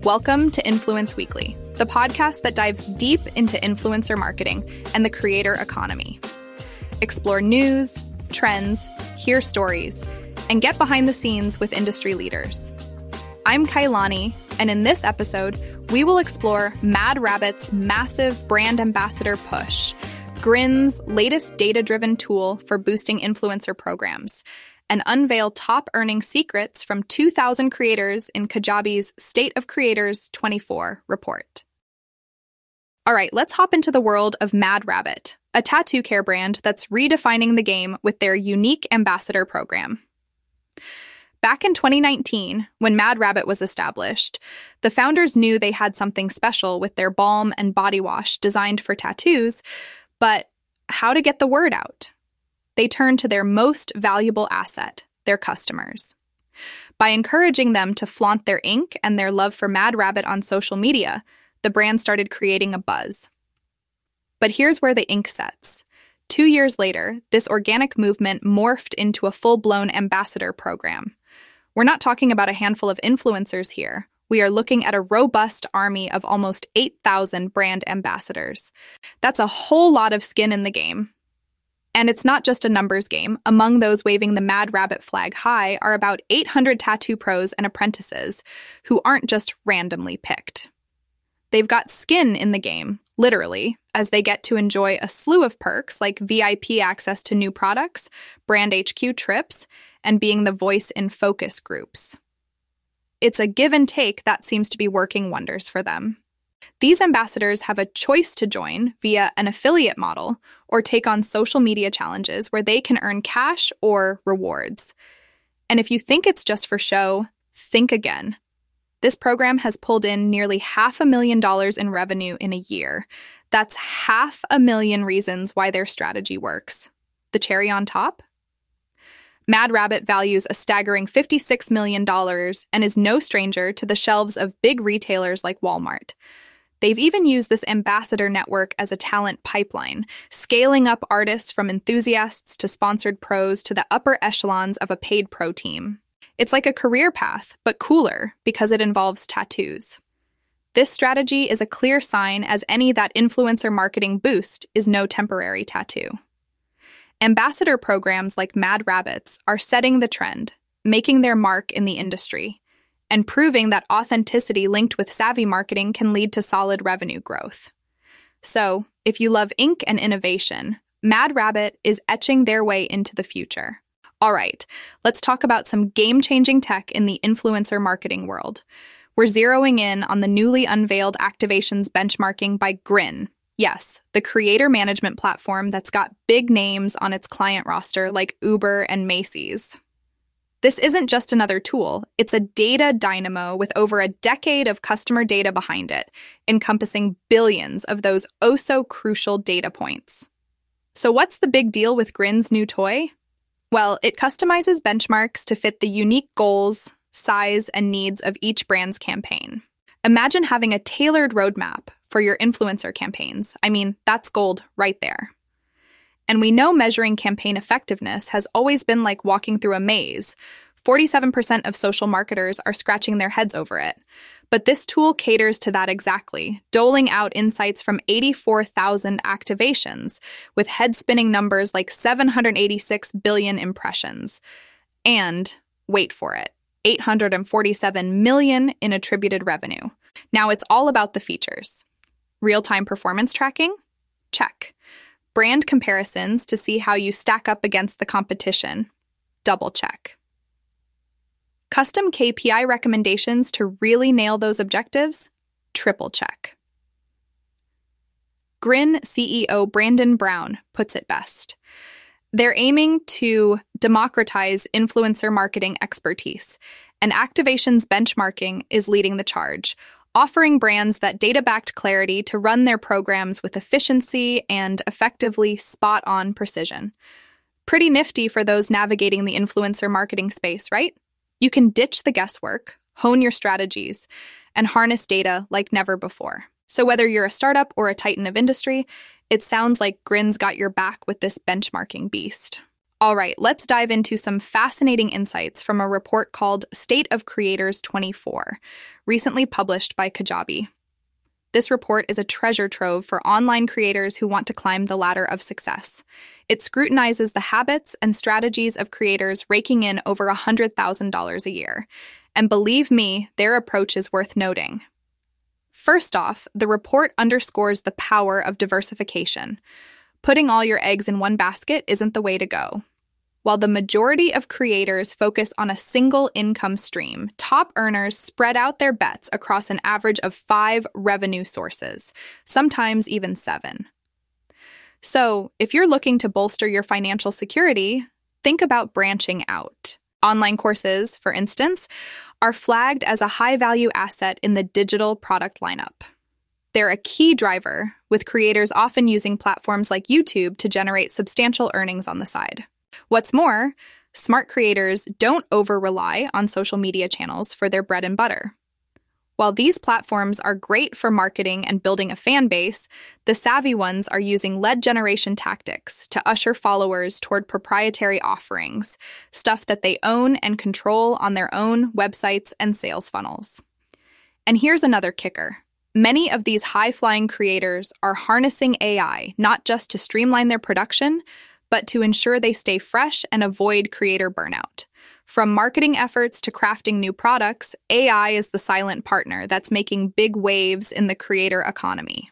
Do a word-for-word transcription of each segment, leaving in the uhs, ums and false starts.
Welcome to Influence Weekly, the podcast that dives deep into influencer marketing and the creator economy. Explore news, trends, hear stories, and get behind the scenes with industry leaders. I'm Kailani, and in this episode, we will explore Mad Rabbit's massive brand ambassador push, Grin's latest data-driven tool for boosting influencer programs, and unveil top-earning secrets from two thousand creators in Kajabi's State of Creators twenty-four report. All right, let's hop into the world of Mad Rabbit, a tattoo care brand that's redefining the game with their unique ambassador program. Back in twenty nineteen, when Mad Rabbit was established, the founders knew they had something special with their balm and body wash designed for tattoos, but how to get the word out? They turned to their most valuable asset, their customers. By encouraging them to flaunt their ink and their love for Mad Rabbit on social media, the brand started creating a buzz. But here's where the ink sets. Two years later, this organic movement morphed into a full-blown ambassador program. We're not talking about a handful of influencers here. We are looking at a robust army of almost eight thousand brand ambassadors. That's a whole lot of skin in the game. And it's not just a numbers game. Among those waving the Mad Rabbit flag high are about eight hundred tattoo pros and apprentices who aren't just randomly picked. They've got skin in the game, literally, as they get to enjoy a slew of perks like V I P access to new products, brand H Q trips, and being the voice in focus groups. It's a give and take that seems to be working wonders for them. These ambassadors have a choice to join via an affiliate model or take on social media challenges where they can earn cash or rewards. And if you think it's just for show, think again. This program has pulled in nearly half a million dollars in revenue in a year. That's half a million reasons why their strategy works. The cherry on top? Mad Rabbit values a staggering fifty-six million dollars and is no stranger to the shelves of big retailers like Walmart. They've even used this ambassador network as a talent pipeline, scaling up artists from enthusiasts to sponsored pros to the upper echelons of a paid pro team. It's like a career path, but cooler because it involves tattoos. This strategy is a clear sign as any that influencer marketing boost is no temporary tattoo. Ambassador programs like Mad Rabbit's are setting the trend, making their mark in the industry, and proving that authenticity linked with savvy marketing can lead to solid revenue growth. So, if you love ink and innovation, Mad Rabbit is etching their way into the future. All right, let's talk about some game-changing tech in the influencer marketing world. We're zeroing in on the newly unveiled activations benchmarking by Grin. Yes, the creator management platform that's got big names on its client roster like Uber and Macy's. This isn't just another tool, it's a data dynamo with over a decade of customer data behind it, encompassing billions of those oh-so-crucial data points. So what's the big deal with Grin's new toy? Well, it customizes benchmarks to fit the unique goals, size, and needs of each brand's campaign. Imagine having a tailored roadmap for your influencer campaigns. I mean, that's gold right there. And we know measuring campaign effectiveness has always been like walking through a maze. forty-seven percent of social marketers are scratching their heads over it. But this tool caters to that exactly, doling out insights from eighty-four thousand activations, with head-spinning numbers like seven hundred eighty-six billion impressions. And, wait for it, eight hundred forty-seven million in attributed revenue. Now it's all about the features. Real-time performance tracking? Check. Brand comparisons to see how you stack up against the competition. Double check. Custom K P I recommendations to really nail those objectives? Triple check. Grin C E O Brandon Brown puts it best. They're aiming to democratize influencer marketing expertise, and activations benchmarking is leading the charge, offering brands that data-backed clarity to run their programs with efficiency and effectively spot-on precision. Pretty nifty for those navigating the influencer marketing space, right? You can ditch the guesswork, hone your strategies, and harness data like never before. So whether you're a startup or a titan of industry, it sounds like Grin's got your back with this benchmarking beast. All right, let's dive into some fascinating insights from a report called State of Creators twenty-four, recently published by Kajabi. This report is a treasure trove for online creators who want to climb the ladder of success. It scrutinizes the habits and strategies of creators raking in over one hundred thousand dollars a year. And believe me, their approach is worth noting. First off, the report underscores the power of diversification. Putting all your eggs in one basket isn't the way to go. While the majority of creators focus on a single income stream, top earners spread out their bets across an average of five revenue sources, sometimes even seven. So, if you're looking to bolster your financial security, think about branching out. Online courses, for instance, are flagged as a high-value asset in the digital product lineup. They're a key driver, with creators often using platforms like YouTube to generate substantial earnings on the side. What's more, smart creators don't over-rely on social media channels for their bread and butter. While these platforms are great for marketing and building a fan base, the savvy ones are using lead generation tactics to usher followers toward proprietary offerings, stuff that they own and control on their own websites and sales funnels. And here's another kicker. Many of these high-flying creators are harnessing A I not just to streamline their production, but to ensure they stay fresh and avoid creator burnout. From marketing efforts to crafting new products, A I is the silent partner that's making big waves in the creator economy.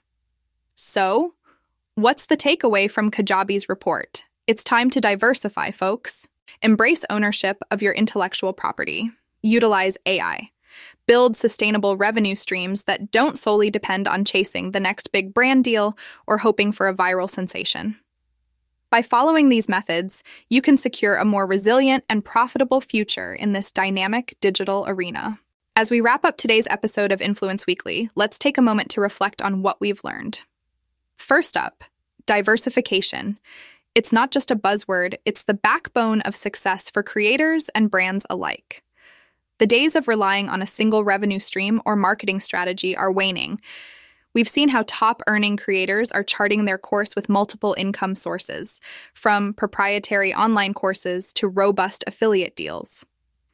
So, what's the takeaway from Kajabi's report? It's time to diversify, folks. Embrace ownership of your intellectual property. Utilize A I. Build sustainable revenue streams that don't solely depend on chasing the next big brand deal or hoping for a viral sensation. By following these methods, you can secure a more resilient and profitable future in this dynamic digital arena. As we wrap up today's episode of Influence Weekly, let's take a moment to reflect on what we've learned. First up, diversification. It's not just a buzzword, it's the backbone of success for creators and brands alike. The days of relying on a single revenue stream or marketing strategy are waning. We've seen how top-earning creators are charting their course with multiple income sources, from proprietary online courses to robust affiliate deals.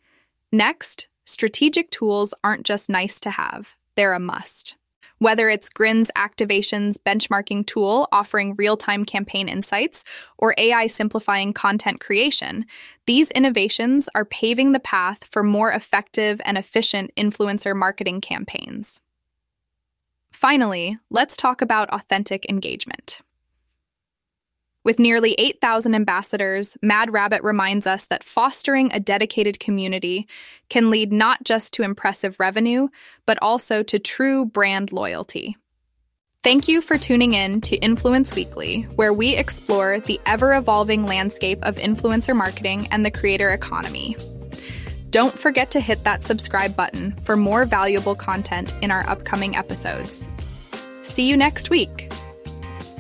Next, strategic tools aren't just nice to have, they're a must. Whether it's Grin's Activations benchmarking tool offering real-time campaign insights or A I simplifying content creation, these innovations are paving the path for more effective and efficient influencer marketing campaigns. Finally, let's talk about authentic engagement. With nearly eight thousand ambassadors, Mad Rabbit reminds us that fostering a dedicated community can lead not just to impressive revenue, but also to true brand loyalty. Thank you for tuning in to Influence Weekly, where we explore the ever-evolving landscape of influencer marketing and the creator economy. Don't forget to hit that subscribe button for more valuable content in our upcoming episodes. See you next week.